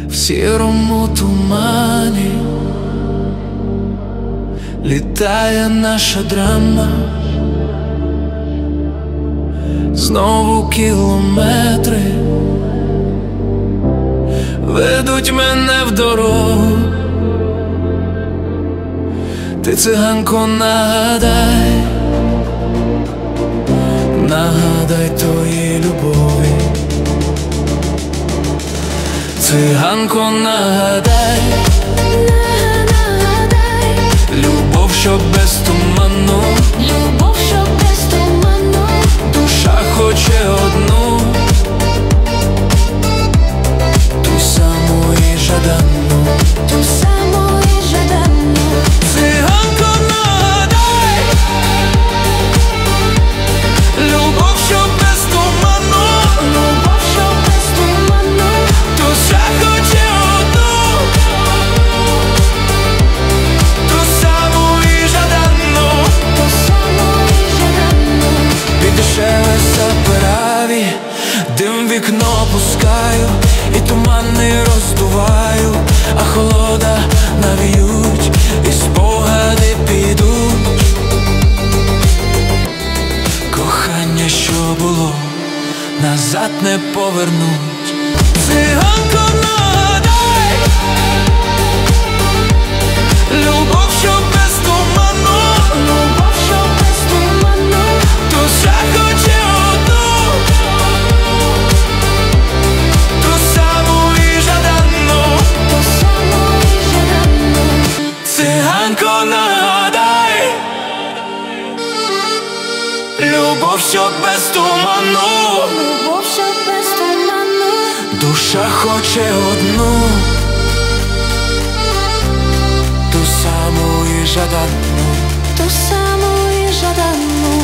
в сірому тумані літає наша драма. Знову кілометри ведуть мене в дорогу. Ти, циганко, нагадай, нагадай тої любові. Циганко, нагадай, нагадай любов, що без туману, любов, що без туману, душа хоче одну, ту саму і жадану, ту саму і жадану. Циганко, нагадай, любов, що без туману, Любов, що без туману, душа хоче одну, ту саму і жадану, ту саму і жадану. під дешеве сапераві дим в вікно пускаю, і тумани роздуваю, а холода навіють, і спогади підуть. Кохання, що було, назад не повернуть. Циганко, нагадай, любов, що без туману, Любов, що без туману, душа хоче одну, ту саму і жадану. ту саму і жадану. Циганко, нагадай, любов, що без туману, Любов, що без туману, душа хоче одну, ту саму і жадану. ту саму і жадану.